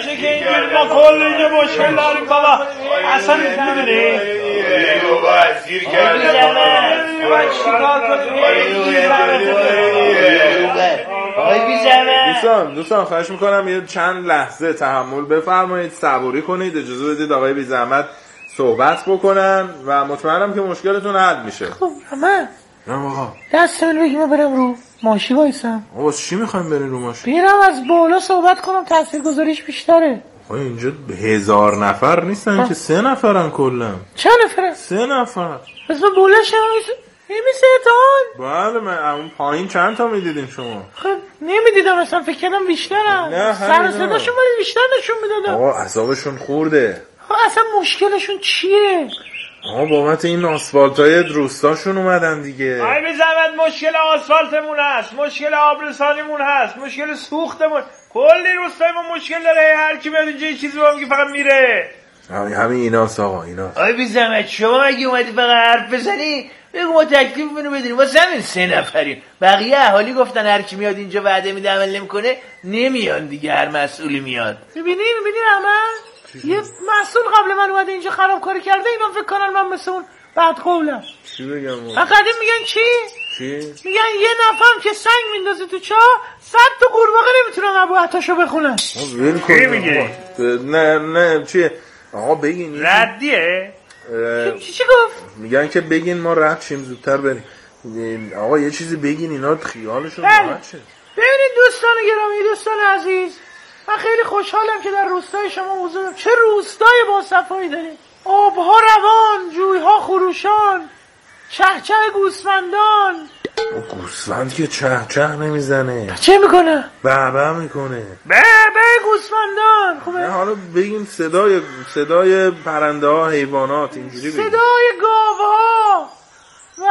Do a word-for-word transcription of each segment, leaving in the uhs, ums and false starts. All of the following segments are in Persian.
نمیشه که اینجوری ما کل اینجا مشکل داریم بابا. اصلا میدونی بابا اسیر کرده باید چیکار کنیم؟ آقای بی‌زحمت دوستان دوستان خواهش میکنم یه چند لحظه تحمل بفرمایید، صبوری کنید، اجازه بدید آقای بی‌زحمت صحبت بکنن و مطمئنم که مشکلتون حل میشه. خب اما نه آقا دست من بگی من برم رو ماشی وایسم. آقا چی میخوایم برین رو ماشین؟ بیرم از بالا صحبت کنم، تاثیرگذاریش بیشتره. آقا اینجا هزار نفر نیستن آه. که سه نفرن کلا. چند نفرن؟ سه نفر. پس من بالا شما نمیشه تان؟ بله من اون پایین چند تا میدیدین شما؟ خب نمیدیدم اصلا، فکر کردم بیشترن. سر صداشون ولی بیشتر نشون میدادم. آقا اعصابشون خورده. اصلا مشکلشون چیه؟ آقا بابت این آسفالتای روستاشون اومدن دیگه. آی بی‌زحمت مشکل آسفالتمون هست، مشکل آبرسانیمون هست، مشکل سوختمون، کلی روستای ما مشکل داره. هر کی میاد اینجا یه چیزی با میگه فقط میره. همین همین ایناست آقا ایناست. آی بی‌زحمت شما مگه اومدی فقط حرف بزنی؟ بگو ما تکلیفمونو بدونیم. واسه همین سه نفریم. بقیه اهالی گفتن هر کی میاد اینجا وعده میده عمل نمیکنه نمیان دیگه. هر مسئولی میاد. میبینی میبینی احمد؟ یه مسئول قبل من اومده اینجا خرابکاری کرده، اینا فکر کنن من مثل اون بدقولم. چی بگم؟ فقط میگن چی؟ چی؟ میگن یه نفرم که سنگ میندازه تو چاه صد تا قورباغه نمیتونن ابو عطاشو بخونن. چی میگی؟ نه نه چیه؟ آقا بگین ردیه؟ چی چی گفت؟ میگن که بگین ما رد شیم زودتر بریم. آقا یه چیزی بگین اینا خیالشون راحت شه. ببینید دوستان گرامی، دوستان عزیز، من خیلی خوشحالم که در روستای شما حضور دارم. چه روستای با صفایی داریم. آبها روان، جویها خروشان، چهچه گوسفندان. گوسفند که چه چه نمیزنه. چه میکنه؟ به به میکنه. به به گوسفندان. خوبه. نه حالا بگیم صدای صدای پرنده ها، حیوانات اینجوری بگیم. صدای گاوها و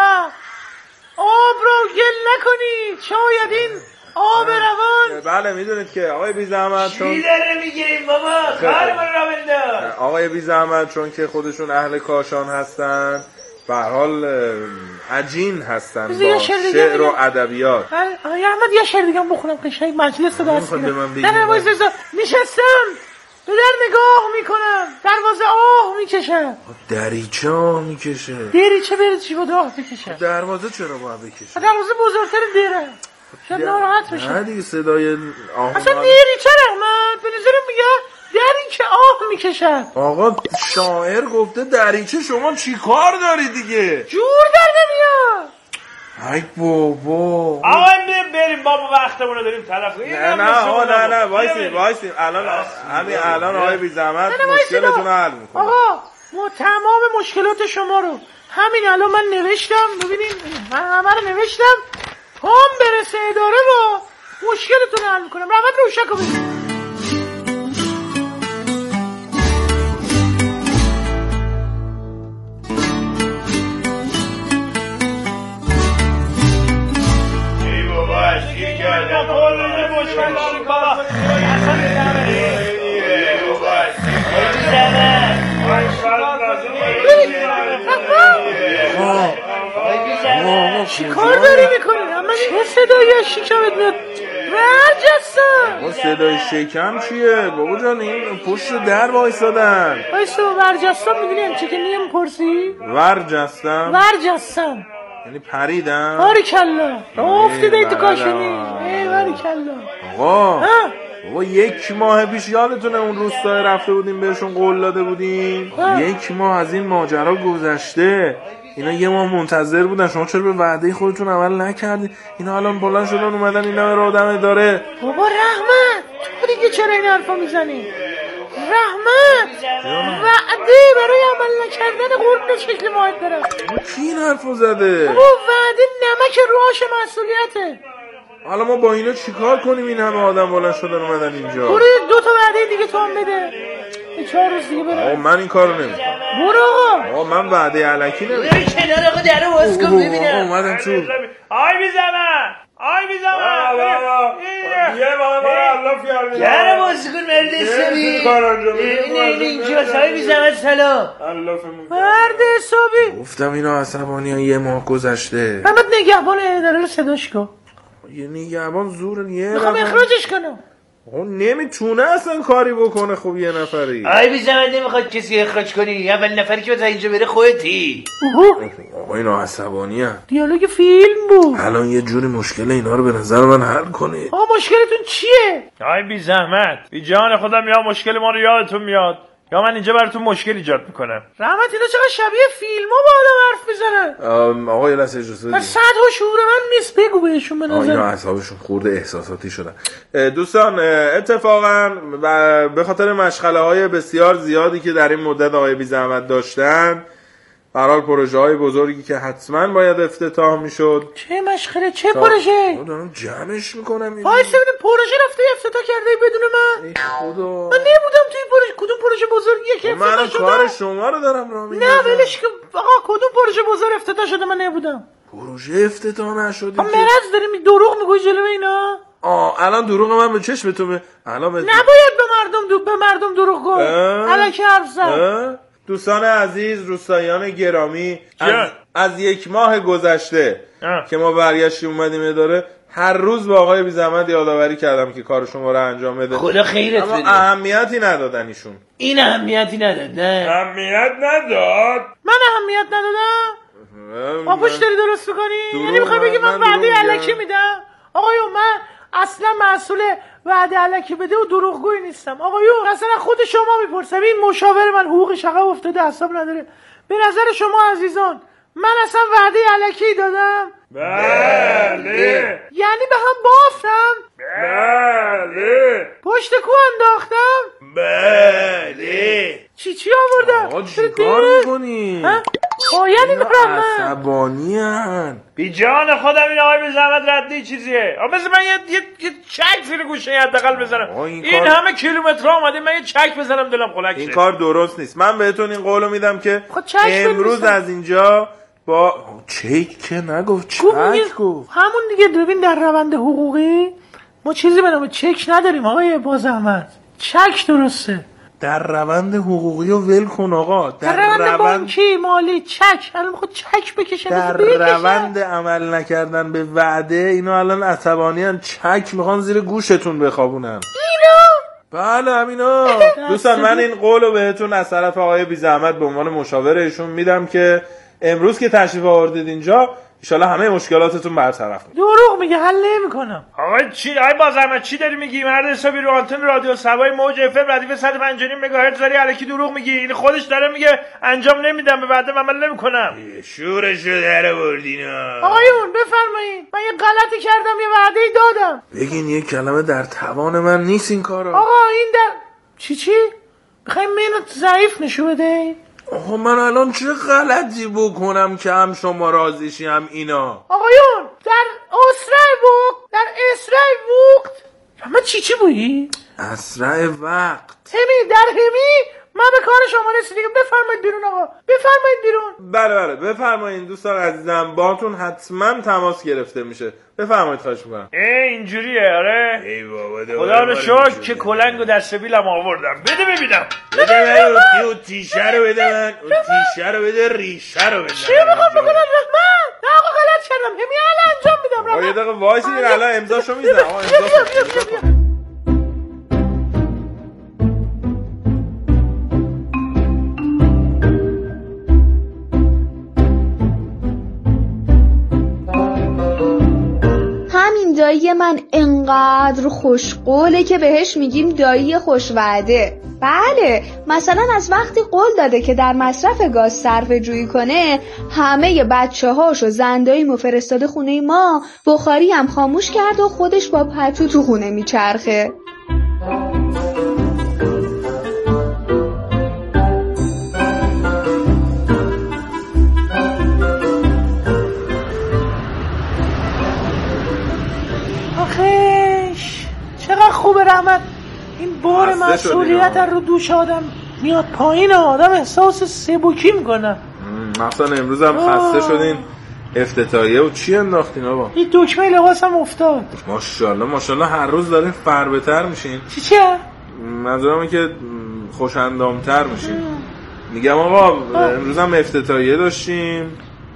آب رو گل نکنی، شاید این آب روان. بله میدونید که آقای بی‌زحمت چون چی داره میگیم بابا؟ کارمون را بنداز. آقای بی‌زحمت چون که خودشون اهل کاشان هستن به هر حال عجین هستن با شعر و ادبیات. آقای احمد یه شعر دیگه بخونم قشنگ مجلس رو دست میگیرم. نه نه وایس نشستم به در نگاه میکنم، دروازه آه میکشم. دریچه آه میکشه. دریچه بره چی بود آه بکشه؟ دروازه چرا باید بکشه؟ دروازه بزرگتر دیره شاید ناراحت بشه. نه دیگه صدای آه اصلا دریچه رحمت به نظرم میگه دریچه آه میکشد. آقا شاعر گفته دریچه، شما چی کار داری دیگه؟ جور در نمیاد. ای بابا آقا بریم بابا وقتمون رو داریم تلف کنیم. نه نه آقا نه نه وایسین وایسین الان همین الان آقای بی‌زحمت مشکلتون رو حل میکنه. آقا ما تمام مشکلات شما رو همین الان من نوشتم، ببینین من همه رو نوشتم، هم برسه اداره رو مشکلتون رو حل میکنم. رحمت روشک رو ببین. چی کار داری میکنی؟ اما چه صدای شکمت میاد؟ ورجستم. اون صدای شکم چیه؟ بابا جان این پشت در وایسادن. وایسا ورجستم میدونی چه که نیم پرسی؟ ورجستم؟ ورجستم یعنی پریدم؟ باریکلا افتیده تو کاشونی. ای باریکلا. آقا بابا یک ماه پیش یادتونه اون روستای رفته بودیم بهشون قول داده بودیم؟ یک ماه از این ماجرا گذشته. اینا یه ماه منتظر بودن، شما چرا به وعده خودتون عمل نکردی؟ اینا الان بلند شدن اومدن اینا رو آدم داره. بابا رحمت تو دیگه چرا این حرفا میزنی؟ رحمت وعده برای عمل نکردن قرب شکل ماهد داره. کی این حرفو زده؟ بابا وعده نمک روش مسئولیته. حالا ما با اینا چیکار کنیم؟ این همه آدم بلند شدن اومدن اینجا. برو دو تا وعده دیگه تو هم بده. چهار روز دیگه برم. آقا من این کارو نمیکنم. برو آقا. آقا من وعده الکی نمیکنم. برو کنار آقا درو باز کن ببینم. آقا اومدم تو. آی بی‌زحمت آی بی‌زحمت یه بابا الله فیار درو باز کن مرد حسابی. اینه اینه اینجاست. آی بی‌زحمت سلام. مرد حسابی. گفتم اینا عصبانی ها یه ماه گذشته. محمد نگهبان اداره رو صداش کن. یه نگهبان زور یه میخوام اخراجش کنم. اون نمیتونه اصلا کاری بکنه. خب یه نفری آی بی زحمت نمیخواد کسی اخراج کنی، اول نفری که باید اینجا بره خودتی. آقا اینا عصبانی هم. دیالوگ فیلم بود. الان یه جوری مشکل اینا رو به نظر من حل کنی. آقا مشکلتون چیه؟ آی بی زحمت بی جان خودم، یا مشکل ما رو یادتون میاد یا من اینجا براتون مشکل ایجاد میکنم. رحمت اینا چقدر شبیه فیلم ها با آدم حرف میزنن. آقا یه لحظه اجازه بدید. صد ها شعور من نیست، بگو بهشون به نظر. اینا اعصابشون خورده احساساتی شدن. دوستان اتفاقا به خاطر مشغله های بسیار زیادی که در این مدت آقای بی زحمت داشتن، به هر حال پروژه های بزرگی که حتما باید افتتاح میشد. چه مشغله؟ چه پروژه؟ دارم جمعش میکنم. وایس ببینیم پروژه رفته افتتاح کرده بدون من. ای خدا، من نبودم توی پروژه. کدوم پروژه بزرگیه که افتتاح شده؟ من کار شما رو دارم راه میندازم. نه ولش کن آقا، کدوم پروژه بزرگ افتتاح شده من نبودم. پروژه افتتاح نشده. ما مرض داریم دروغ میگوی جلوی اینا. آه الان دروغ من به چشمتونه. الان به نباید به مردم دو... به مردم دروغ گفت. الکی حرف زد. دوستان عزیز، روستاییان گرامی، از, از یک ماه گذشته اه. که ما برگشتیم اومدیم اداره، هر روز با آقای بی زحمت یادآوری کردم که کار شما رو انجام بده. خدا خیرت اما بده. اهمیتی ندادن ایشون. این اهمیتی نداد. نه اهمیت نداد. من اهمیت ندادم. پاپوش داری درست میکنی؟ یعنی میخوای بگی من وعده الکی میدم؟ آقایون من اصلا مسئول وعده الکی بده و دروغگویی نیستم. آقایون اصلا خود شما میپرسم، این مشاور من حقوقش عقب افتاده، حساب نداره. به نظر شما عزیزان من اصلا وعده الکی دادم؟ بله. یعنی به هم بافتم؟ بله. پشت کو انداختم؟ بله. چی چی آوردم؟ آقا چی کار میکنی؟ پایانی دارم من. عصبانی هن. بی جان خودم این آقای بی زحمت ردی چیزیه. آقا بذار من یه یه, یه چک زیر گوشه حداقل بزنم. این, این کار... همه کیلومترها اومدیم من یه چک بزنم دلم خنک شه. این کار درست نیست. من بهتون این قولو میدم که امروز بمیستم. از اینجا با چک که نگفت، چک گفت. همون دیگه. ببین در روند حقوقی ما چیزی به نام چک نداریم آقای با زحمت. چک درسته. در روند حقوقی و ول کن آقا. در, در روند, روند بانکی مالی چک. الان میخواد چک بکشن. در روند عمل نکردن به وعده اینا الان عصبانی هن. چک میخوان زیر گوشتون بخوابونن. اینا بله همینا. دوستان من این قولو بهتون از طرف آقای بی زحمت به عنوان مشاور ایشون میدم که امروز که تشریف آوردید اینجا ان شاءالله همه مشکلاتتون برطرف میشه. دروغ میگه، حل نمیکنم. آقا چی آی با زحمت چی داری میگی؟ مرد حسابی رو آنتن رادیو سوای موج اف ام ردیف صد و پنج و نیم مگاهرتز داری الکی دروغ میگی. این خودش داره میگه انجام نمیدم، به وعده عمل نمیکنم. شورشو در آوردینا. آقایون بفرمایید من یه غلطی کردم، یه وعده دادم. بگین یه کلمه در توان من نیست این کارا. آقا این در چی چی؟ میخوای منو ضعیف نشو بده؟ آقا من الان چه غلطی بکنم که هم شما راضیشی هم اینا؟ آقایون در اسرع وقت در اسرع وقت من چی چی بودی؟ اسرع وقت همی در همی من به کار شما رسیدم. بفرمایید بیرون آقا، بفرمایید بیرون. بله بله بفرمایید دوستان عزیزم، باهاتون حتما تماس گرفته میشه. بفرمایید خواهش میکنم. ای اینجوریه آره. ای بابا خدا رو شکر که کلنگو در سبیلم آوردم. بده ببینم. بده من اون تیشه رو بده من. اون تیشه رو بده، ریشه رو بده. چی میخوام بکنم رحمت؟ نه آقا غلط کردم. همی الان انجام میدم رحمت. آقا یه دقیقه وایسی الان امضاشو میزنم. آقا امضا دایی من انقدر خوشقوله که بهش میگیم دایی خوشوعده. بله مثلا از وقتی قول داده که در مصرف گاز صرفه جویی کنه همه بچه هاش و زنداییمو فرستاده خونه ما، بخاری هم خاموش کرد و خودش با پتو تو خونه میچرخه. چقدر خوبه رحمت، این بار مسئولیت رو دوش آدم میاد پایین، آدم احساس سبکی میکنه. مثلا امروز هم خسته شدین افتتاحیه و چی انداختین آقا؟ این دکمه لباس هم افتاد. ماشاءالله ماشاءالله هر روز دارین فربه‌تر میشین. چی چیه؟ منظورم اینه که خوش‌اندام‌تر میشین. میگم آقا امروز هم افتتاحیه داشتیم،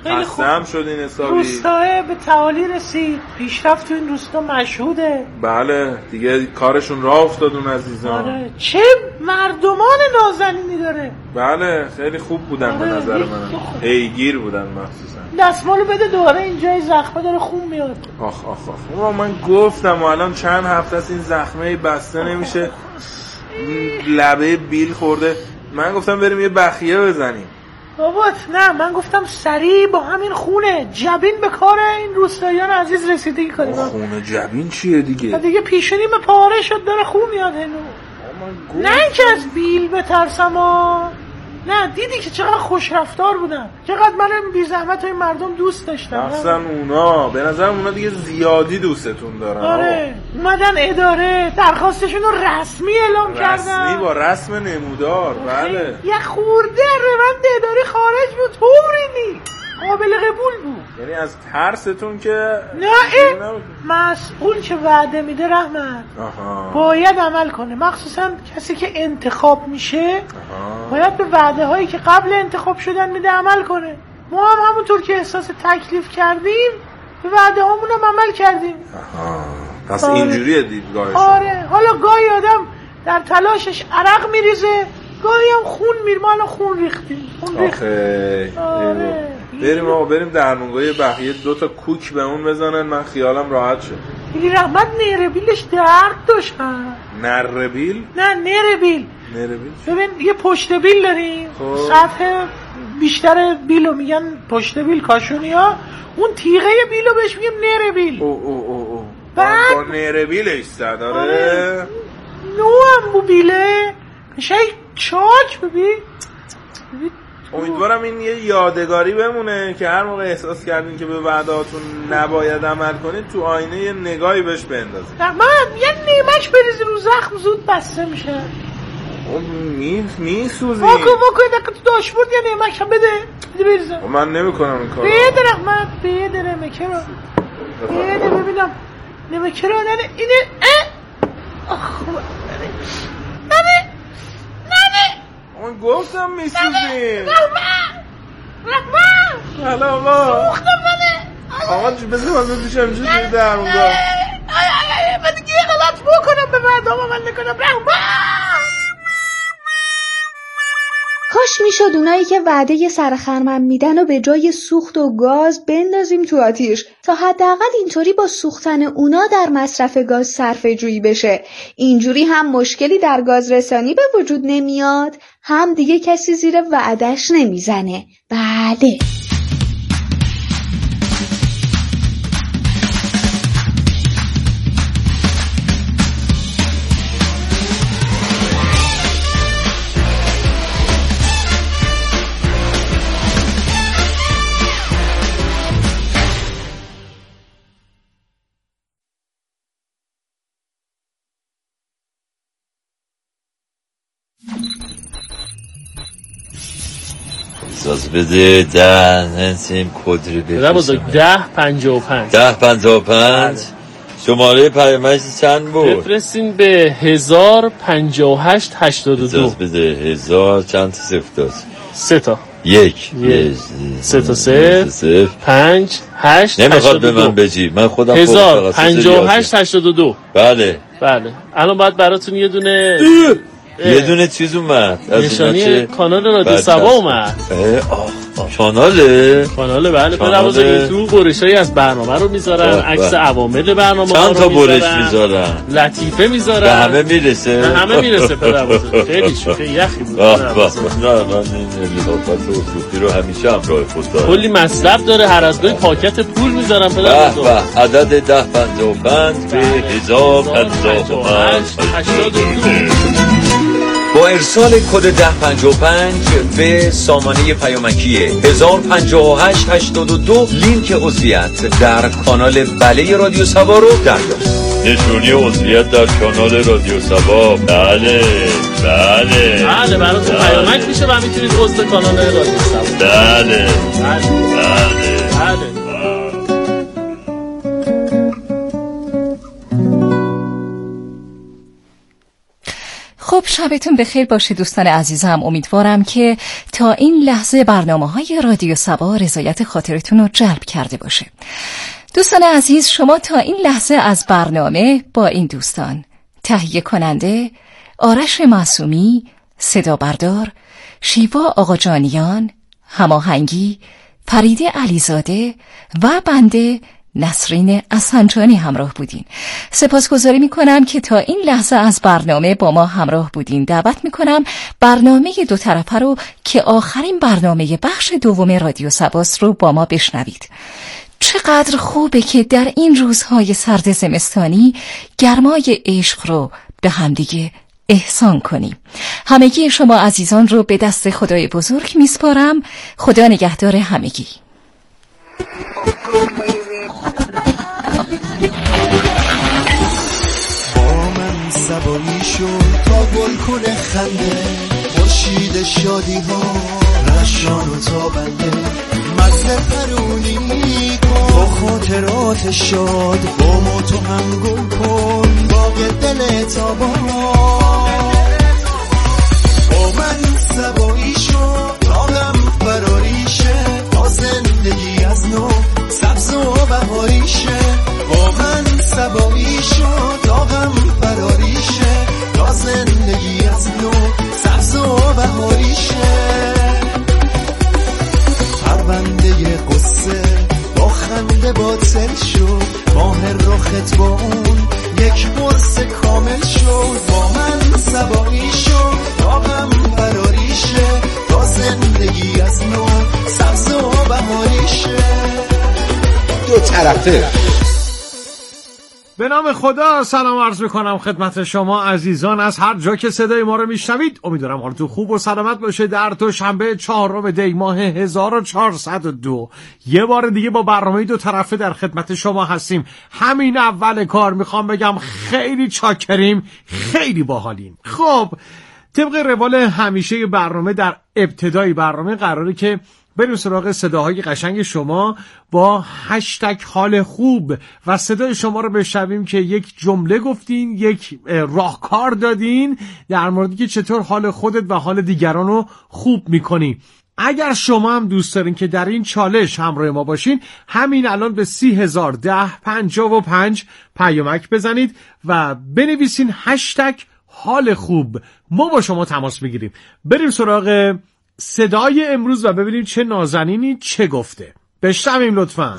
خیلی خوب. خستم شدین حسابی. روستاه به تعالی رسید، پیشرفت تو این روستا مشهوده. بله دیگه کارشون راه افتاد اون عزیزان. آره چه مردمان نازنینی داره. بله خیلی خوب بودن آره. به نظر من، پیگیر بودن مخصوصا. دستمالو بده دوباره اینجای زخمه داره خون میاد. آخ آخ آخ اما من گفتم و الان چند هفته است این زخمه بسته نمیشه، این لبه بیل خورده. من گفتم بریم یه بخیه بزنیم. بابات نه، من گفتم سریع با همین خونه جبین به کار این روستاییان عزیز رسیدگی کنیم. خونه جبین چیه دیگه؟ دیگه پیشونیم پاره شد داره خون میاد هنو. نه اینکه از بیل بترسم ها، نه دیدی که چقدر خوش رفتار بودن، چقدر من بی زحمت این مردم دوست داشتم. اصلا اونا به نظرم اونا دیگه زیادی دوستتون دارن. آره اومدن اداره درخواستشون رو رسمی اعلام کردن، رسمی با رسم نمودار. بله یه خورده روند اداره خارج بود، طوری نی قابل قبول بود. یعنی از ترستون که نه این مسئول که وعده میده رحمت آها. باید عمل کنه، مخصوصا کسی که انتخاب میشه آها. باید به وعده هایی که قبل انتخاب شدن میده عمل کنه. ما هم همونطور که احساس تکلیف کردیم به وعده هامون هم عمل کردیم. آها. پس آره. اینجوریه دیدگاهشون. آره حالا گاهی آدم در تلاشش عرق میریزه، گاهی هم خون میره. ما الان خون ریختیم. خون ریختیم. آره. بریم آقا بریم درمونگاه بقیه دو تا کوک به اون بزنن، من خیالم راحت شد. ولی رحمت نربیلش درد داشت. نربیل؟ نه نربیل. نربیل؟ ببین یه پشت بیل داریم، خب. سطح بیشتر بیلو میگن پشت بیل کاشونی ها، اون تیغه بیلو بهش میگن نربیل. او او او او بعد با نربیلش زد. آره آره. نوعم بو بیله میشه چاک. ببین امیدوارم این یه یادگاری بمونه که هر موقع احساس کردین که به وعدهاتون نباید عمل کنید تو آینه یه نگاهی بهش بندازید. من یه نیمک بریزی رو زخم زود بسته میشه. اون می میسوزی. واکو واکو دکه تو داشبورد یه نیمک هم بده بده بریزم. من نمیکنم این کارو. بده رحمت بده نمکه رو بده ببینم نمکه رو. نه اینه آخ نه نه اون گفتم میسوزیم. رحمت رحمت حالا آقا سوختم منه. آقا چی بزنم از پیشم چه توی درمونگاه من دیگه یه غلط بکنم به مردم عمل نکنم. رحمت کاش میشد اونایی که وعده سرخرمن میدن و به جای سوخت و گاز بندازیم تو آتیش تا حداقل اینطوری با سوختن اونا در مصرف گاز صرفه جویی بشه. اینجوری هم مشکلی در گاز رسانی به وجود نمیاد، هم دیگه کسی زیر وعدش نمیزنه. بله اجازه بده ده نسیم کدری بفرستم. بزرگ ده پنجاه و پنج ده پنجاه و پنج شماره پیامک چند بود؟ بفرستین به هزار پنجاه و هشت هشتاد و دو. اجازه بده هزار چند تا صفر داشت؟ سه تا یک یک سه تا صفر پنج هشت نمیخواد به من بجی، من خودم هزار پنجاه و هشت هشتاد و دو. بله بله الان باید براتون یه دونه یه دونه چیز اومد نشانی کانال رادیو سبا اومد. کاناله کاناله بله پدر تو برشایی از برنامه رو میذارن، عکس عوامل برنامه چند تا برش میذارن، لطیفه میذارن، به همه میرسه، به همه میرسه پدر بزرگ. خیلی شوخی یخی بود. نه من این لطافت و صوفی رو همیشه همراه خود دارم. کلی مطلب داره، هر از گاهی پاکت پول میذارن پدر بزرگ. به عدد ده پنجاه و پنج به هزار پنجاه و پنج هشتاد و دو. با ارسال کد ده پنجاه و پنج به سامانه پیامکی هزار پنجاه و هشت هشتاد و دو لینک عضویت در کانال بله رادیو سبا رو دریافت. نشونی عضویت در کانال رادیو سبا. بله بله بله براتون پیامک میشه و میتونید عضو کانال رادیو سبا. بله بله بله بله. خب صبح شبتون بخیر باشه دوستان عزیزم. امیدوارم که تا این لحظه برنامه‌های رادیو صبا رضایت خاطرتون رو جلب کرده باشه. دوستان عزیز، شما تا این لحظه از برنامه با این دوستان: تهیه کننده آرش معصومی، صدا بردار شیوا آقاجانیان، هماهنگی فریده علیزاده و بنده نسرین اسنجانی همراه بودین. سپاسگزاری میکنم که تا این لحظه از برنامه با ما همراه بودین. دعوت میکنم برنامه دو طرفه رو که آخرین برنامه بخش دوم رادیو صباست رو با ما بشنوید. چقدر خوبه که در این روزهای سرد زمستانی گرمای عشق رو به همدیگه احسان کنیم. همگی شما عزیزان رو به دست خدای بزرگ میسپارم. خدا نگهدار همگی. با من سبایی شد تا گل کنه خنده، خورشید شادی ها رشان و تابنده، مزه پرونی کن با خاطرات شاد، با ما تو هم گل کن باغ دل تابان. با من سبایی شد تا غم فراری شه، تا زندگی از نو سبز و بهاری شه. با من سبایی شد تا غم فراری شه، تا زندگی از نو سبز و بهاری شه. پرونده قصه با خنده باطل شد، ماه رخت با اون یک قرص کامل شد. با من سبایی شد تا غم فراری شه، تا زندگی از نو سبز و بهاری شه. دو طرفه. به نام خدا سلام عرض میکنم خدمت شما عزیزان از هر جا که صدای ما رو میشنوید. امیدوارم حالتون خوب و سلامت باشه. در دوشنبه چهارم دی ماه هزار و چهارصد و دو یه بار دیگه با برنامه دو طرفه در خدمت شما هستیم. همین اول کار میخوام بگم خیلی چاکریم، خیلی باحالیم. خب طبق روال همیشه برنامه در ابتدای برنامه قراره که بریم سراغ صداهای قشنگ شما با هشتگ حال خوب و صدای شما رو بشنویم که یک جمله گفتین، یک راهکار دادین در موردی که چطور حال خودت و حال دیگران رو خوب میکنی. اگر شما هم دوست دارین که در این چالش همراه ما باشین، همین الان به سی هزار ده پنجاه و پنج پیامک بزنید و بنویسین هشتگ حال خوب. ما با شما تماس میگیریم. بریم سراغ صدای امروز و ببینیم چه نازنینی چه گفته. بشنویم لطفاً.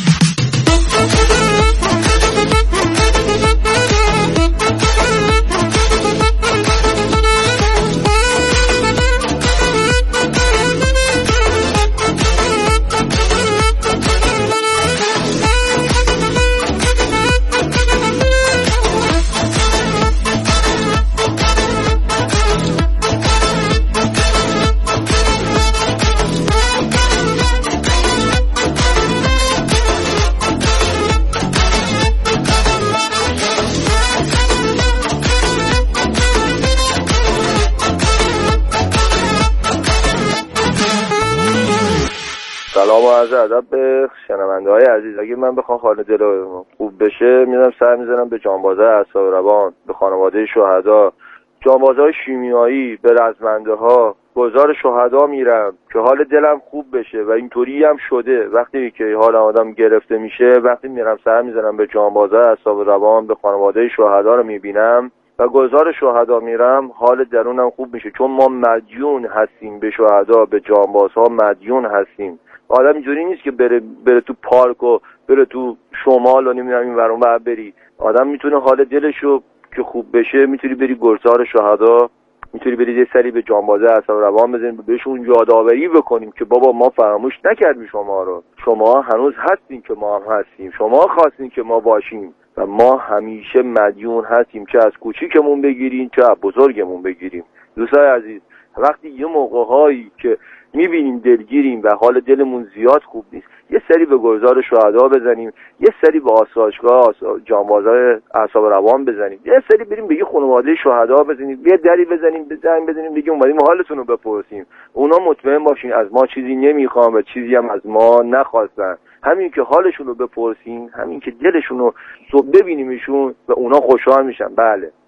سلام و عرض ادب به شنونده‌های عزیز. اگه من بخوام حال دل خوب بشه میرم سر میزنم به جانبازای اعصاب روان، به خانواده شهدا، جانبازای شیمیایی، به رزمنده ها، گذار شهدا میرم که حال دلم خوب بشه و اینطوری هم شده. وقتی که حال آدم گرفته میشه، وقتی میرم سر میزنم به جانبازای اعصاب روان، به خانواده شهدا رو میبینم و گذار شهدا میرم، حال درونم خوب میشه. چون ما مدیون هستیم به شهدا، به جانبازها مدیون هستیم. آدم اینجوری نیست که بره بره تو پارک و بره تو شمال و نمیدونم این ور اون ور بری. آدم میتونه حال دلشو که خوب بشه، میتونی بری گرسار شهدا، میتونی بری یه سری به جانبازه اعصاب روان بزنیم، بهشون یادآوری بکنیم که بابا ما فراموش نکردیم شما رو، شما هنوز هستین که ما هم هستیم، شما خواستین که ما باشیم و ما همیشه مدیون هستیم، چه از کوچیکمون بگیریم چه از بزرگمون بگیریم. دوستای عزیز، وقتی یه موقع‌هایی که میبینیم دلگیریم و حال دلمون زیاد خوب نیست، یه سری به گرزار شهدا بزنیم، یه سری به آسایشگاه جانبازای اعصاب روان بزنیم، یه سری بریم به یه خانواده شهدا بزنیم، یه دری بزنیم، بزنیم بزنیم بگیم اومدیم حالتون رو بپرسیم. اونا مطمئن باشین از ما چیزی نمیخوان و چیزی هم از ما نخواستن. همین که حالشون رو بپرسیم، همین که دلشون رو صبح ببینیمشون و اونا خوشحال میشن. بله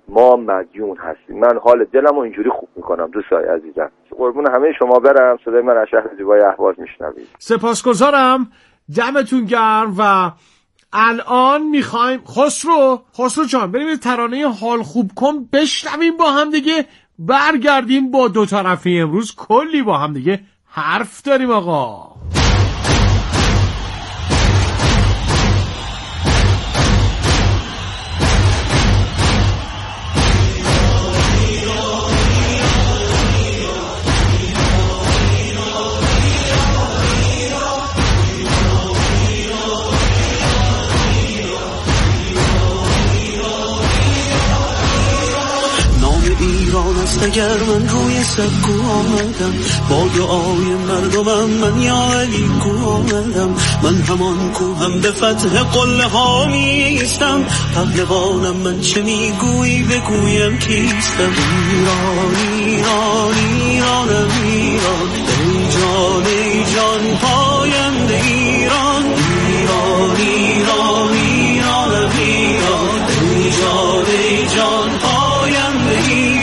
ما مدیون هستیم. من حال دلم رو اینجوری خوب میکنم دوستای عزیزم. قربون همه شما برم. صدای من از شهر زیبای اهواز میشنوید. سپاسگزارم، دمتون گرم. و الان میخوایم خسرو خسرو جان بریم ترانه حال خوب کن بشنویم با هم دیگه، برگردیم با دو طرفه. امروز کلی با هم دیگه حرف داریم آقا. اگر من روی سکو آمدم با دعای مردمم، من یا علی کو آمدم، من همان کو هم به فتح قله ها میستم. پهلوانم من چه میگویی بگویم کیستم. ایران ایران ایرانم ایران، ای جان ای جان پاینده ایران. ایران ایران ایرانم ایران، ای جان ای جان پاینده ایران.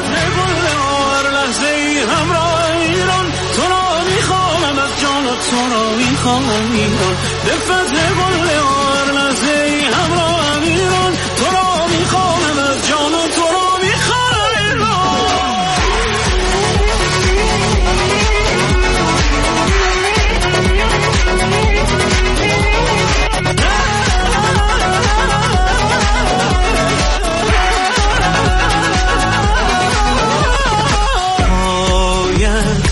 تو را میخواهم ایران، به فتح قله هر لحظه ای همراهم ایران. تو را میخواهم از جان و تو را میخواهم پایت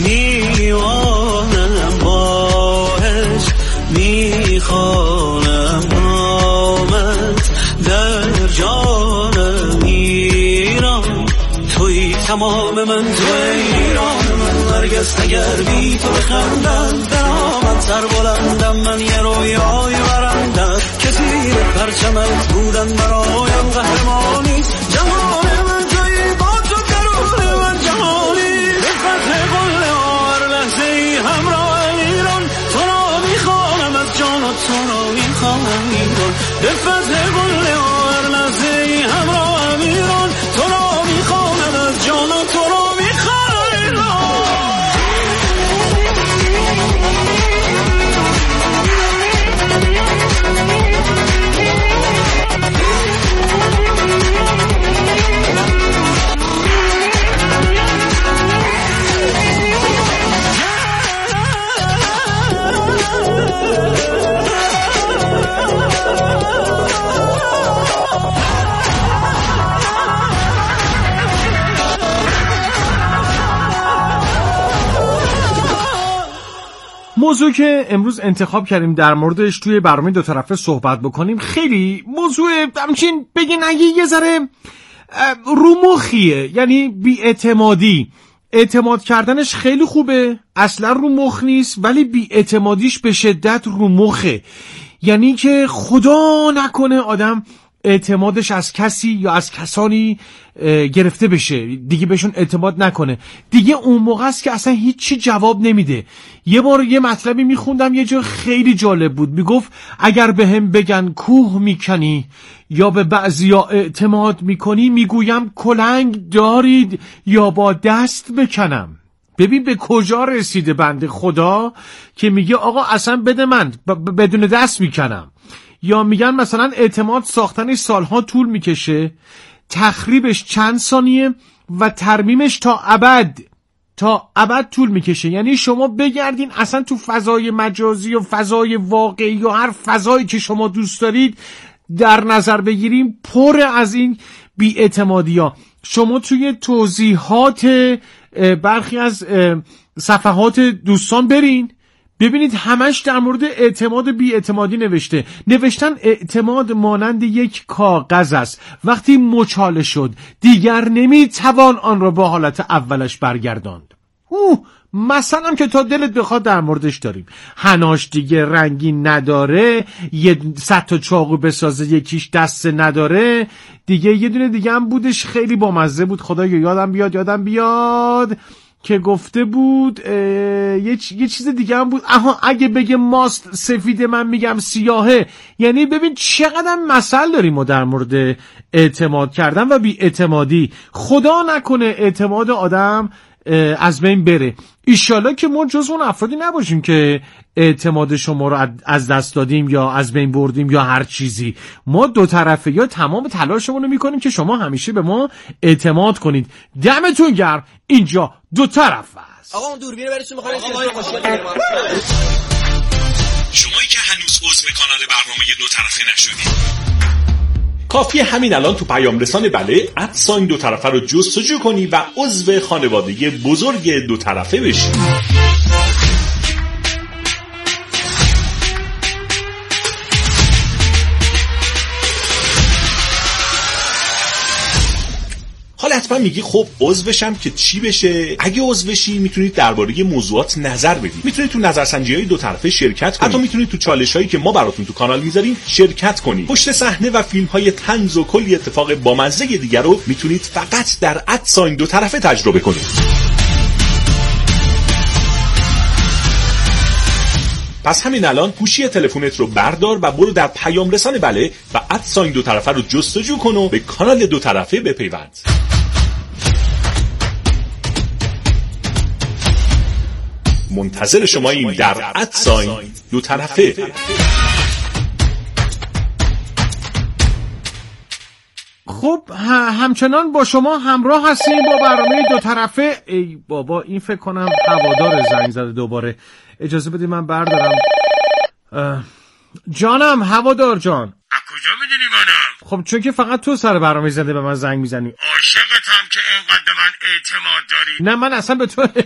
میوانم باش میخوانم آمد در جانم ایران. توی تمام من، توی ایران من، هرگز اگر بی تو بخندم در آمد سر بلندم. من یه رویای برندم که زیر پرچمت بودن برایم قهرمانیست. جهان من توی با تو درون من جهانی، به فتح قله هر لحظه ای همراه ایران. تو را میخوانم از جان و تو را میخوانم ایران، به فتح قله هر لحظه ای همراه ایران. تو را میخوانم از جان و تو را میخوانم ایران. موضوع که امروز انتخاب کردیم در موردش توی برنامه دو طرفه صحبت بکنیم خیلی موضوع همچین بگین اگه یه ذره رو مخیه، یعنی بی‌اعتمادی. اعتماد کردنش خیلی خوبه، اصلا رو مخ نیست، ولی بی‌اعتمادیش به شدت رو مخه. یعنی که خدا نکنه آدم اعتمادش از کسی یا از کسانی گرفته بشه، دیگه بهشون اعتماد نکنه، دیگه اون موقع است که اصلا هیچی جواب نمیده. یه بار یه مطلبی میخوندم یه جا خیلی جالب بود، میگفت اگر به هم بگن کوه میکنی یا به بعضیا اعتماد میکنی، میگویم کلنگ دارید یا با دست بکنم. ببین به کجا رسیده بنده خدا که میگه آقا اصلا بده من ب- بدون دست میکنم. یا میگن مثلا اعتماد ساختنش سالها طول میکشه، تخریبش چند ثانیه و ترمیمش تا ابد تا ابد طول میکشه. یعنی شما بگردین اصلا تو فضای مجازی و فضای واقعی یا هر فضایی که شما دوست دارید در نظر بگیریم، پر از این بی‌اعتمادی‌ها. شما توی توضیحات برخی از صفحات دوستان برین ببینید همش در مورد اعتماد و بی‌اعتمادی نوشته. نوشتن اعتماد مانند یک کاغذ است، وقتی مچاله شد دیگر نمیتوان آن را به حالت اولش برگرداند. اوه مثلا که تا دلت بخواد در موردش داریم. حناش دیگه رنگی نداره، یه صد تا چاقو بسازه یکیش دسته نداره. دیگه یه دونه دیگه هم بودش خیلی بامزه بود، خدایا یادم بیاد یادم بیاد که گفته بود یه, چ... یه چیز دیگه هم بود. آها اگه بگه ماست سفیده من میگم سیاهه. یعنی ببین چقدر مثل داریم ما در مورد اعتماد کردن و بی اعتمادی. خدا نکنه اعتماد آدم از بین بره. ایشالا که ما جز اون افرادی نباشیم که اعتماد شما رو از دست دادیم یا از بین بردیم یا هر چیزی. ما دو طرفه یا تمام تلاشمون رو میکنیم که شما همیشه به ما اعتماد کنید. دمتون گرم. اینجا دو طرف است. آقا اون دوربینو براتون می‌خوام شمایی که هنوز عضو کانال برنامه دو طرفه نشدید کافیه همین الان تو پیام رسان بله ادساین دو طرفه رو جستجو کنی و عضو خانواده بزرگ دو طرفه بشی. حالا حتما میگی خب عضو بشم که چی بشه؟ اگه عضو بشی میتونید درباره موضوعات نظر بدید. میتونید تو نظرسنجی‌های دو طرفه شرکت کنید. حتی میتونید تو چالش‌هایی که ما براتون تو کانال میذاریم شرکت کنید. پشت صحنه و فیلم‌های طنز و کلی اتفاق بامزه دیگر رو میتونید فقط در ادساین دو طرفه تجربه کنید. پس همین الان گوشی تلفنت رو بردار و برو در پیام رسان بله و ادساین دو طرفه رو جستجو کن و به کانال دو طرفه بپیوند. منتظر شماییم در ادساین دو طرفه. خب همچنان با شما همراه هستیم با برنامه دو طرفه. ای بابا این فکر کنم هوادار زنگ زده دوباره. اجازه بدید من بردارم. جانم هوادار جان. از کجا میدونی منم؟ خب چون که فقط تو سر برنامه زنده به من زنگ میزنی. عاشقتم که اینقدر من اعتماد داری. نه من اصلا به تو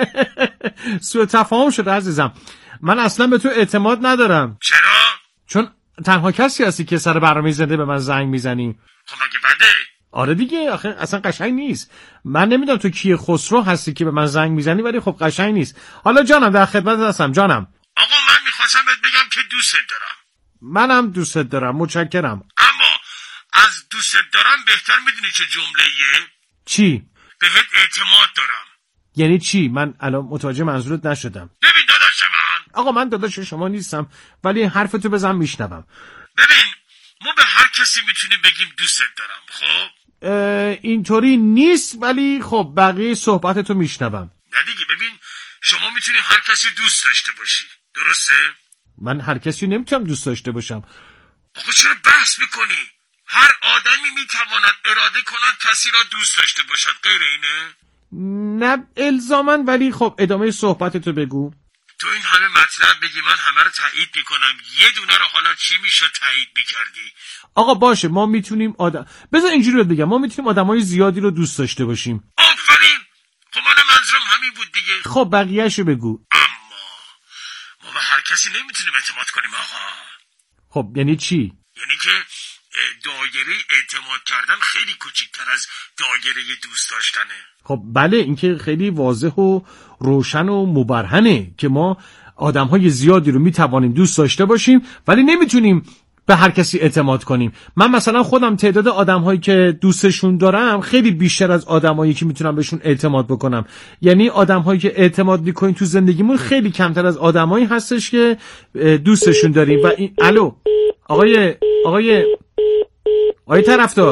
سوء تفاهم شده عزیزم. من اصلا به تو اعتماد ندارم. چرا؟ چون تنها کسی هستی که سر برنامه زنده به من زنگ میزنی. خب مگه بده؟ آره دیگه آخه اصلا قشنگ نیست. من نمیدونم تو کی خسرو هستی که به من زنگ میزنی ولی خب قشنگ نیست. حالا جانم در خدمت هستم جانم. آقا من میخواستم بهت بگم که دوست دارم. منم دوست دارم متشکرم. اما از دوست دارم بهتر میدونی چه جمله‌ایه؟ چی؟ بهت اعتماد دارم. یعنی چی؟ من الان متوجه منظورت نشدم. ببین داداش من. آقا من داداش شما نیستم ولی حرفتو بزن میشنوم. ببین ما به هر کسی میتونیم بگیم دوست دارم. خب اینطوری نیست ولی خب بقیه صحبتتو میشنوم. نه دیگه ببین شما میتونی هر کسی دوست داشته باشی. درسته؟ من هر کسی نمیتونم دوست داشته باشم. آقا چرا بحث میکنی؟ هر آدمی میتواند اراده کند کسی را دوست داشته باشد. غیر اینه؟ نه الزامن ولی خب ادامه صحبتتو بگو. تو این همه مطلب بگی من همه رو تایید میکنم یه دونه رو حالا چی میشه تایید میکردی؟ آقا باشه ما میتونیم آدم بذار اینجوری رو بگم ما میتونیم آدمای زیادی رو دوست داشته باشیم. آفرین. خب من منظورم همین بود دیگه. خب بقیه‌شو بگو. اما ما به هر کسی نمیتونیم اعتماد کنیم آقا. خب یعنی چی؟ یعنی که دایره اعتماد کردن خیلی کوچیک‌تر از دایره دوست داشتنه. خب بله این که خیلی واضح و روشن و مبرهنه که ما آدم‌های زیادی رو میتوانیم دوست داشته باشیم ولی نمیتونیم به هر کسی اعتماد کنیم. من مثلا خودم تعداد آدم‌هایی که دوستشون دارم خیلی بیشتر از آدم‌هایی که میتونم بهشون اعتماد بکنم. یعنی آدم‌هایی که اعتماد می‌کنیم تو زندگیمون خیلی کمتر از آدم‌هایی هستش که دوستشون داریم. و این الو آقای آقای آقای طرفدار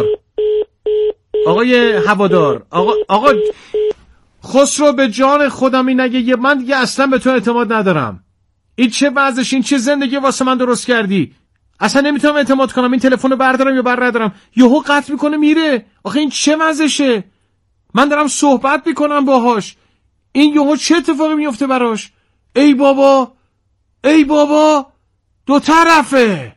آقای هوادار آقا آقا خسرو به جان خودم این نگه من دیگه اصلا به تو اعتماد ندارم. این چه وضعش؟ این چه زندگی واسه من درست کردی؟ اصلا نمیتونم اعتماد کنم. این تلفن رو بردارم یا بر ندارم یهو قطع میکنه میره. آخه این چه وضعشه؟ من دارم صحبت میکنم باهاش این یهو چه اتفاقی میفته براش؟ ای بابا ای بابا دو طرفه.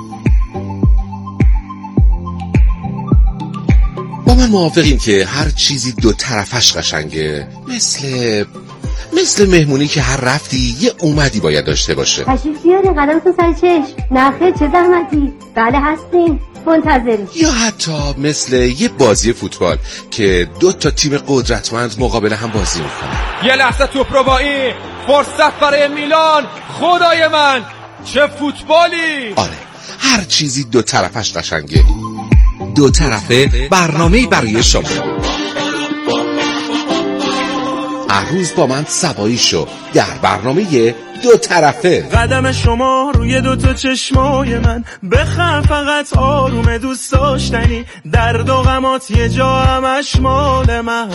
با من موافقیم که هر چیزی دو طرفش قشنگه. مثل مثل مهمونی که هر رفتی یه اومدی باید داشته باشه. تشریف بیارین قدمتون سر چشم. نخیر چه زحمتی. بله هستیم منتظریم. یا حتی مثل یه بازی فوتبال که دو تا تیم قدرتمند مقابل هم بازی میکنن. یه لحظه توپ رو با این فرصت برای میلان. خدای من چه فوتبالی. آره هر چیزی دو طرفش قشنگه. دو طرفه برنامه‌ای برای شما هر روز با من سوایی شو در برنامه دو طرفه. قدم شما روی دو تا چشمای من بخم فقط آروم دوست داشتنی، درد و غمات یه جا همش مال من.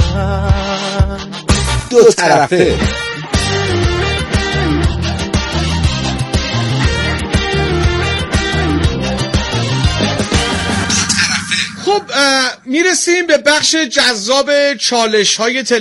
دو طرفه. خب میرسیم به بخش جذاب چالش های